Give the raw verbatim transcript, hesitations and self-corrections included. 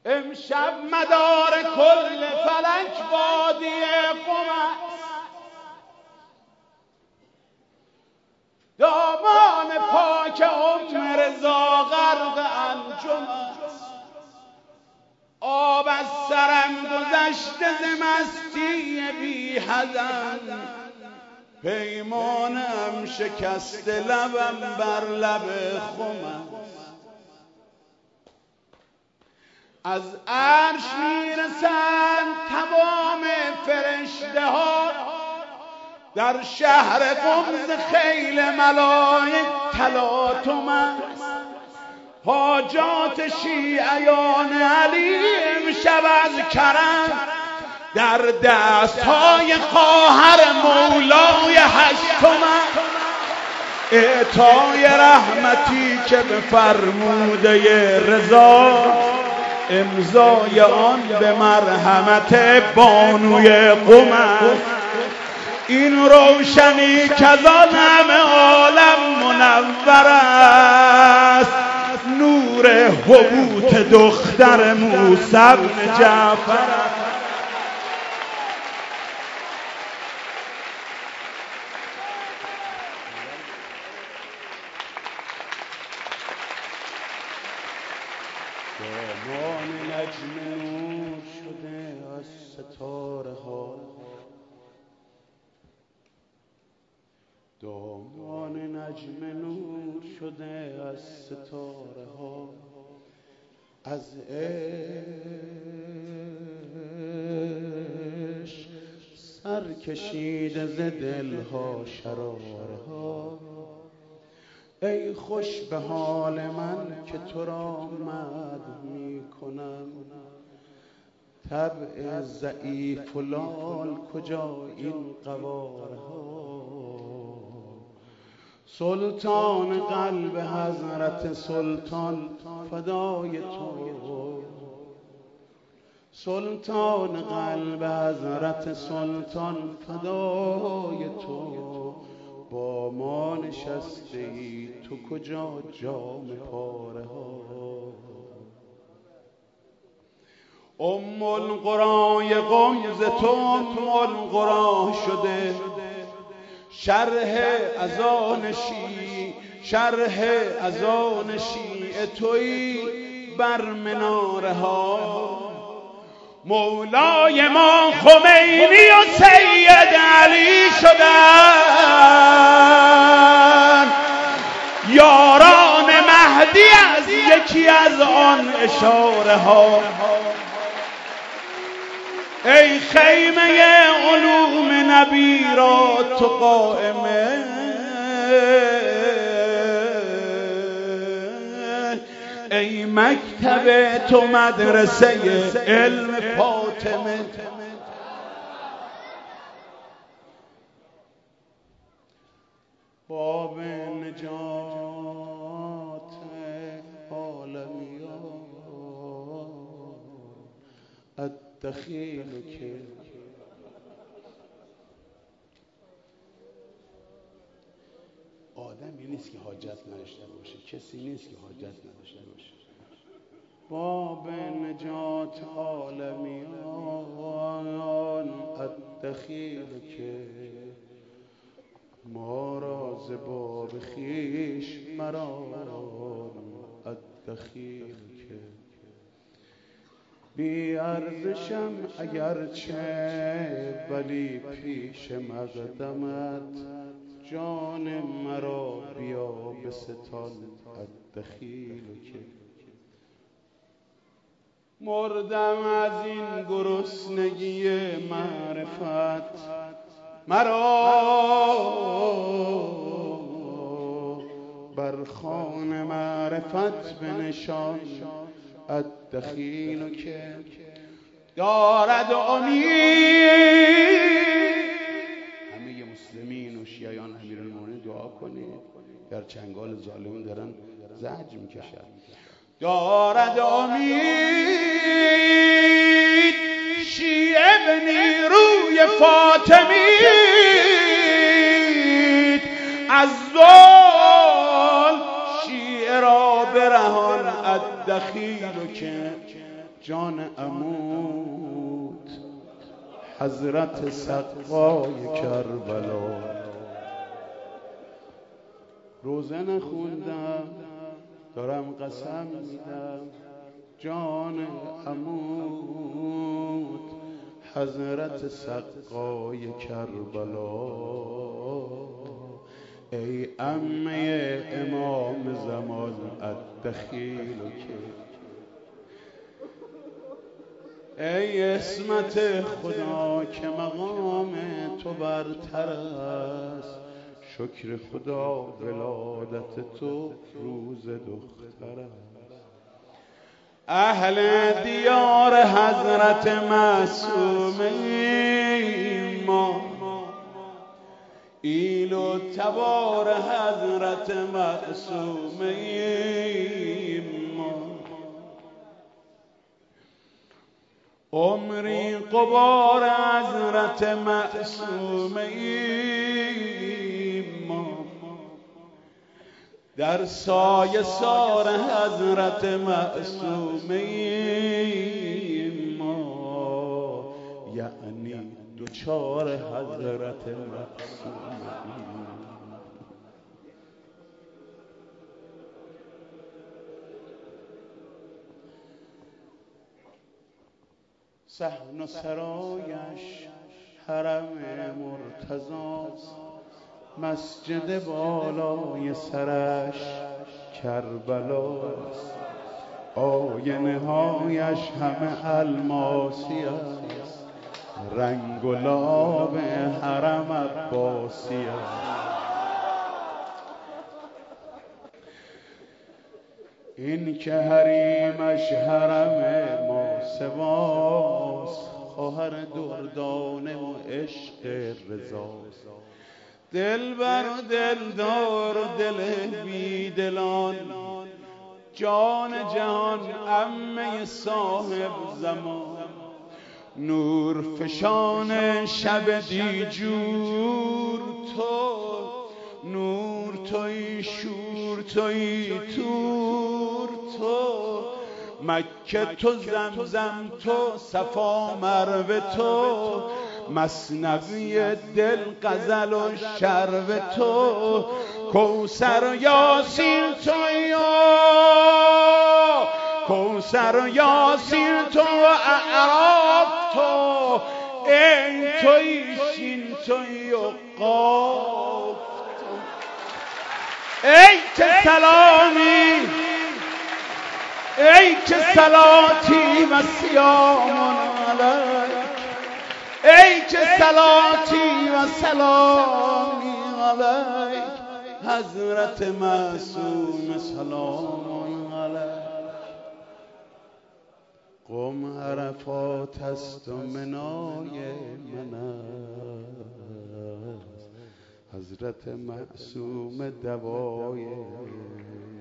امشب مدار کل فلک وادی قم است، دامان پاک ام رضا غرق انجم است. آب از سرم گذشته ز مستی بی حدم، پیمانم شکسته لبم بر لب خم است. از عرش میرسند تمام فرشته ها، در شهر قم ز خیل ملائک تلاطم است. حاجات شیعیان علی امشب از کرم، در دستهای خواهر مولای هشتم است. اعطای رحمتی که به فرموده رضا، امضای آن به مرحمت بانوی قم است. این روشنی که از آن همه عالم منور است، نور حبوط دختر موسی بن جعفر است. دامان نجم نور شده از ستاره ها، دامان نجم نور شده از ستاره ها، از عشق سر کشیده ز دلها شراره ها. ای خوش به حال من که تو را مدح می کنم، طبع ضعیف و لال کجا این قواره ها. سلطان قلب حضرت سلطان فدای تو، سلطان قلب حضرت سلطان فدای تو. با ما نشسته ای تو کجا جام پاره ها. ام القرای قم ز تو ام القرا شده، شرح اذان شیعه شرح اذان شیعه تویی بر مناره ها. مولای ما خمینی و سید علی شدن، یاران مهدی از یکی از آن اشاره ها. ای خیمه علوم نبی را تو قائمه، ای مکتب تو مدرسه علم فاطمه. باب نجات عالمیان الدخیل که آدمی نیست که حاجت نداشته باشه، کسی نیست که حاجت نداشته باشه. باب نجات عالمیان الدخیل که ما را ز باب خویش مران الدخیل که. بی ارزشم اگرچه ولی پیش مقدمت، جان مرا بیا به ستان الدخیل که. مردم از این گرسنگی معرفت، مرا بر خوان معرفت بنشان الدخیل که. دارد امید همه مسلمین و شیعیان امیرالمومنین دعا کنید، در چنگال ظالمین دارن زجر میکشن. دارد امید شیعه به نیروی فاطمی، از ظلم شیعه را برهان الدخیل که. جان عمود حضرت سقای کربلا. روزه نخوندم دارم قسم میدم، جان عمود حضرت سقای کربلا. ای عمه امام زمان الدخیل که، ای عصمت خدا که مقام تو برتر است، شکر خدا ولادت تو روز دختر است. اهل دیار حضرت معصومه ما، ایل و تبار حضرت معصومه ما، عمری قبار حضرت معصومه ما، در سایه سار حضرت معصومه ما، یعنی دوچار حضرت معصومه. صحن و سرایش حرم مرتضاست، مسجد بالای سرش کربلاست، آینه هایش همه الماسی است، رنگ و لاب حرم عباسی است. این که حریمش حرم ماسواست، خواهر دردانه و عشق رضاست، دلبر و دلدار و دل بیدلان، جان جهان عمه صاحب زمان، نور فشان شب دیجور تو، نور توی شور توی تور تو، مکه تو زمزم تو صفا مروه تو، مثنوی دل غزل و شرب تو، کوثر و یاسین تو یا کوثر و یاسین تو و اعراف تو، این توی شین توی و قاف تو. ای که سلامی، ای که صلاتی و سیام علیک، ای که صلاتی و سلامی علیک، حضرت معصوم سلام علیک. قم عرفات است و منای من است، حضرت معصوم دوای